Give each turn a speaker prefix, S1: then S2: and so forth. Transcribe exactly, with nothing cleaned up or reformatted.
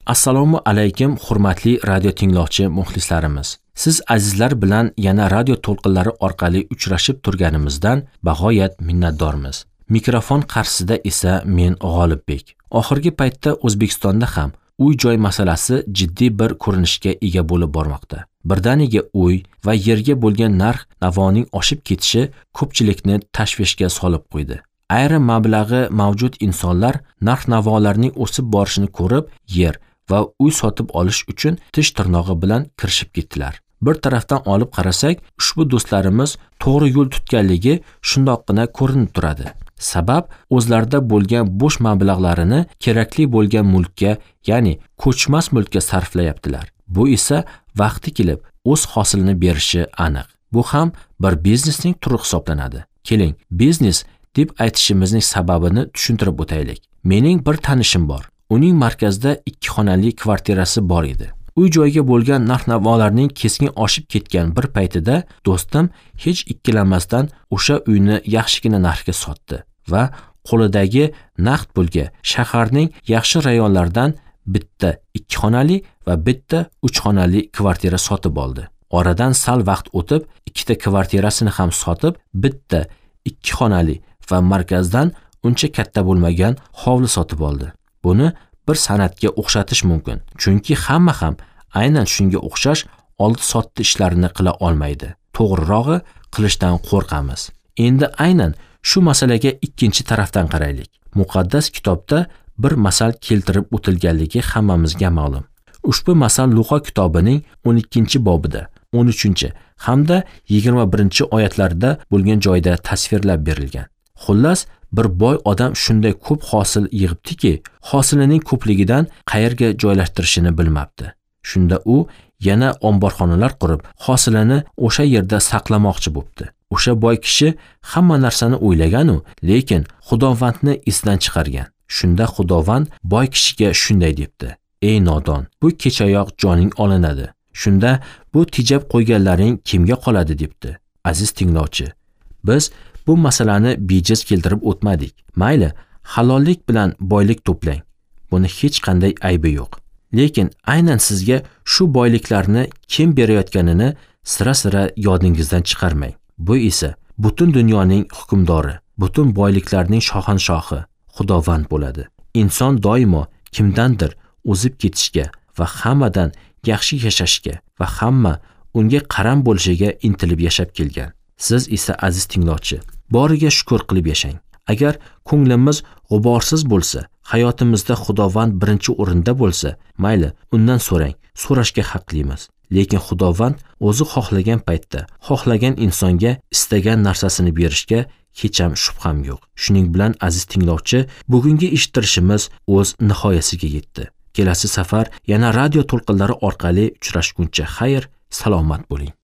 S1: Assalomu alaykum hurmatli radio tinglovchi muxlislarimiz. Siz azizlar bilan yana radio to'lqinlari orqali uchrashib turganimizdan bag'oyat minnatdormiz. Mikrofon qarshisida esa men G'olibbek. Oxirgi paytda O'zbekistonda ham uy-joy masalasi jiddiy bir ko'rinishga ega bo'lib bormoqda. Birdaniga uy va yerga bo'lgan narx navoning oshib ketishi ko'pchilikni tashvishga solib qo'ydi. Ayrim mablag'i mavjud insonlar narx-navolarning o'sib borishini ko'rib, yer va uy sotib olish uchun tish tirnog'i bilan kirishib ketdilar. Bir tarafdan olib qarasak, ushbu do'stlarimiz to'g'ri yo'l tutganligi shundoqqina ko'rinib turadi. Sabab o'zlarida bo'lgan bo'sh mablag'larini kerakli bo'lgan mulkka, ya'ni ko'chmas mulkka sarflayaptilar. Bu esa vaqti kelib o'z hosilini berishi aniq. Bu ham bir biznesning turi hisoblanadi. Keling, biznes deb aytishimizning sababini tushuntirib o'taylik. Mening bir tanishim bor. Uning markazda ikki xonali kvartirasi bor edi. Uy-joyga bo'lgan narx-navolarning keskin oshib ketgan bir paytida do'stim hech ikkilanmasdan o'sha uyni yaxshigina narxga sotdi va qo'lidagi naqd pulga shaharning yaxshi rayonlaridan bitta ikki xonali va bitta uch xonali kvartira sotib oldi. Oradan sal vaqt o'tib, ikkita kvartirasini ham sotib, bitta ikki xonali va markazdan uncha katta bo'lmagan hovli sotib oldi. Buni bir san'atga o'xshatish mumkin. Chunki hamma ham aynan shunga o'xshash oldi-sotdi ishlarini qila olmaydi. To'g'rirog'i, qilishdan qo'rqamiz. Endi aynan shu masalaga ikkinchi tarafdan qaraylik. Muqaddas kitobda bir masal keltirib o'tilganligi hammamizga ma'lum. Ushbu masal Luqo kitobining o'n ikkinchi bobida, o'n uchinchi hamda yigirma birinchi oyatlarida bo'lgan joyda tasvirlab berilgan. Xullas, bir boy odam shunday ko'p hosil yig'ibdiki, hosilining ko'pligidan qayerga joylashtirishini bilmabdi. Shunda u yana omborxonalar qurib, hosilini o'sha yerda saqlamoqchi bo'pti. O'sha boy kishi hamma narsani o'ylagan-u, lekin Xudovandni esdan chiqargan. Shunda Xudovand boy kishiga shunday debdi: "Ey nodon, bu kechayoq joning olinadi. Shunda bu tejab qo'yganlaring kimga qoladi?" debdi. Aziz tinglovchi, biz bu masalani bejiz keltirib o'tmadik. Mayli, halollik bilan boylik to'plang. Buni hech qanday aybi yo'q. Lekin aynan sizga shu boyliklarni kim berayotganini sira-sira yodingizdan chiqarmang. Bu esa butun dunyoning hukmdori, butun boyliklarning shohanshohi Xudovand bo'ladi. Inson doimo kimdandir o'zib ketishga va hammadan yaxshi yashashga va hamma unga qaram bo'lishiga intilib yashab kelgan. Siz esa aziz tinglovchi, boriga shukr qilib yashang. Agar ko'nglimiz g'uborsiz bo'lsa, hayotimizda Xudovand birinchi o'rinda bo'lsa, mayli, undan so'rang, so'rashga haqlimiz. Lekin Xudovand o'zi xohlagan paytda, xohlagan insonga istagan narsasini berishga hech ham shubham yo'q. Shuning bilan aziz tinglovchi, bugungi eshittirishimiz o'z nihoyasiga yetdi. Kelasi safar yana radio to'lqinlari orqali uchrashguncha xayr, salomat bo'ling.